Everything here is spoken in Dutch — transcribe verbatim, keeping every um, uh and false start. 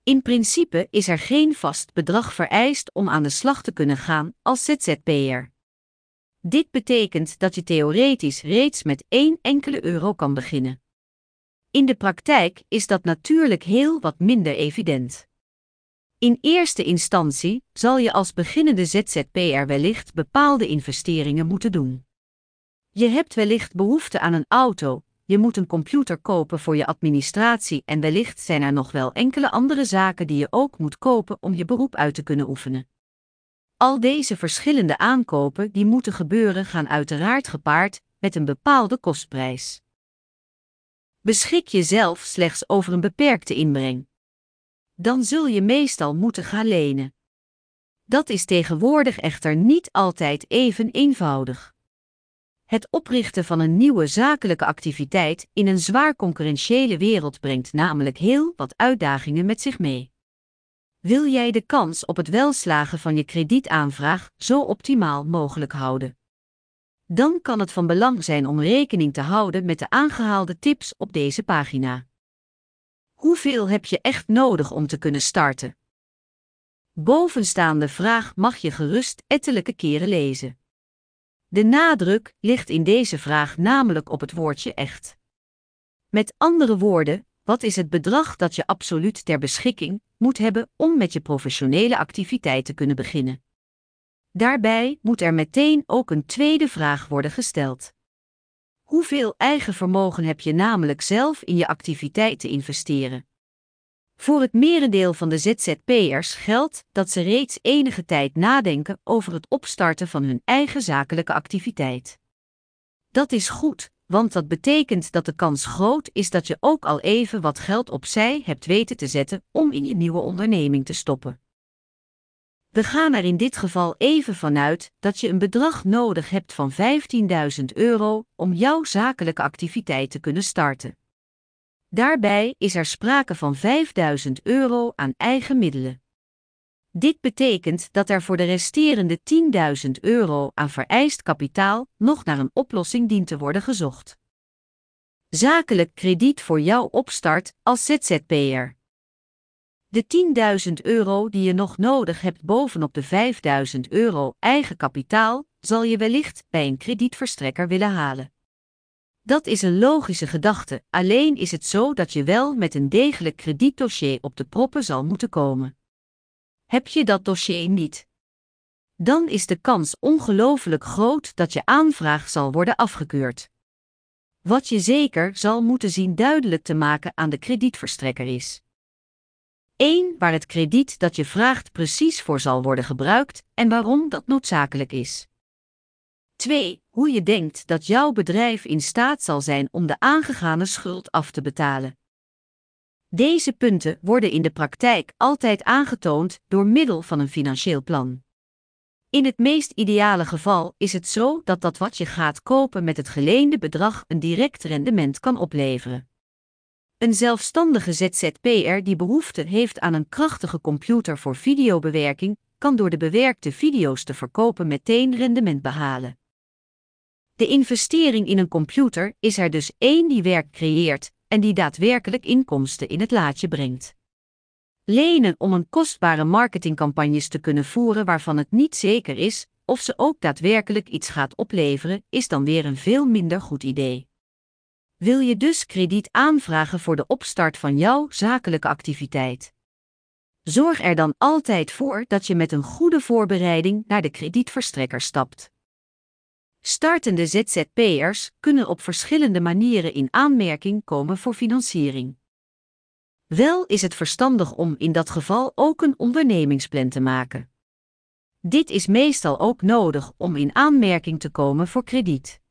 In principe is er geen vast bedrag vereist om aan de slag te kunnen gaan als Z Z P'er. Dit betekent dat je theoretisch reeds met één enkele euro kan beginnen. In de praktijk is dat natuurlijk heel wat minder evident. In eerste instantie zal je als beginnende Z Z P'er wellicht bepaalde investeringen moeten doen. Je hebt wellicht behoefte aan een auto, je moet een computer kopen voor je administratie en wellicht zijn er nog wel enkele andere zaken die je ook moet kopen om je beroep uit te kunnen oefenen. Al deze verschillende aankopen die moeten gebeuren gaan uiteraard gepaard met een bepaalde kostprijs. Beschik je zelf slechts over een beperkte inbreng. Dan zul je meestal moeten gaan lenen. Dat is tegenwoordig echter niet altijd even eenvoudig. Het oprichten van een nieuwe zakelijke activiteit in een zwaar concurrentiële wereld brengt namelijk heel wat uitdagingen met zich mee. Wil jij de kans op het welslagen van je kredietaanvraag zo optimaal mogelijk houden? Dan kan het van belang zijn om rekening te houden met de aangehaalde tips op deze pagina. Hoeveel heb je echt nodig om te kunnen starten? Bovenstaande vraag mag je gerust ettelijke keren lezen. De nadruk ligt in deze vraag namelijk op het woordje echt. Met andere woorden, wat is het bedrag dat je absoluut ter beschikking moet hebben om met je professionele activiteit te kunnen beginnen? Daarbij moet er meteen ook een tweede vraag worden gesteld. Hoeveel eigen vermogen heb je namelijk zelf in je activiteit te investeren? Voor het merendeel van de Z Z P'ers geldt dat ze reeds enige tijd nadenken over het opstarten van hun eigen zakelijke activiteit. Dat is goed, want dat betekent dat de kans groot is dat je ook al even wat geld opzij hebt weten te zetten om in je nieuwe onderneming te stoppen. We gaan er in dit geval even vanuit dat je een bedrag nodig hebt van vijftienduizend euro om jouw zakelijke activiteit te kunnen starten. Daarbij is er sprake van vijfduizend euro aan eigen middelen. Dit betekent dat er voor de resterende tienduizend euro aan vereist kapitaal nog naar een oplossing dient te worden gezocht. Zakelijk krediet voor jouw opstart als Z Z P'er. De tienduizend euro die je nog nodig hebt bovenop de vijfduizend euro eigen kapitaal, zal je wellicht bij een kredietverstrekker willen halen. Dat is een logische gedachte, alleen is het zo dat je wel met een degelijk kredietdossier op de proppen zal moeten komen. Heb je dat dossier niet? Dan is de kans ongelooflijk groot dat je aanvraag zal worden afgekeurd. Wat je zeker zal moeten zien duidelijk te maken aan de kredietverstrekker is: één Waar het krediet dat je vraagt precies voor zal worden gebruikt en waarom dat noodzakelijk is. twee Hoe je denkt dat jouw bedrijf in staat zal zijn om de aangegane schuld af te betalen. Deze punten worden in de praktijk altijd aangetoond door middel van een financieel plan. In het meest ideale geval is het zo dat dat wat je gaat kopen met het geleende bedrag een direct rendement kan opleveren. Een zelfstandige Z Z P'er die behoefte heeft aan een krachtige computer voor videobewerking, kan door de bewerkte video's te verkopen meteen rendement behalen. De investering in een computer is er dus één die werk creëert en die daadwerkelijk inkomsten in het laadje brengt. Lenen om een kostbare marketingcampagnes te kunnen voeren waarvan het niet zeker is of ze ook daadwerkelijk iets gaat opleveren, is dan weer een veel minder goed idee. Wil je dus krediet aanvragen voor de opstart van jouw zakelijke activiteit? Zorg er dan altijd voor dat je met een goede voorbereiding naar de kredietverstrekker stapt. Startende Z Z P'ers kunnen op verschillende manieren in aanmerking komen voor financiering. Wel is het verstandig om in dat geval ook een ondernemingsplan te maken. Dit is meestal ook nodig om in aanmerking te komen voor krediet.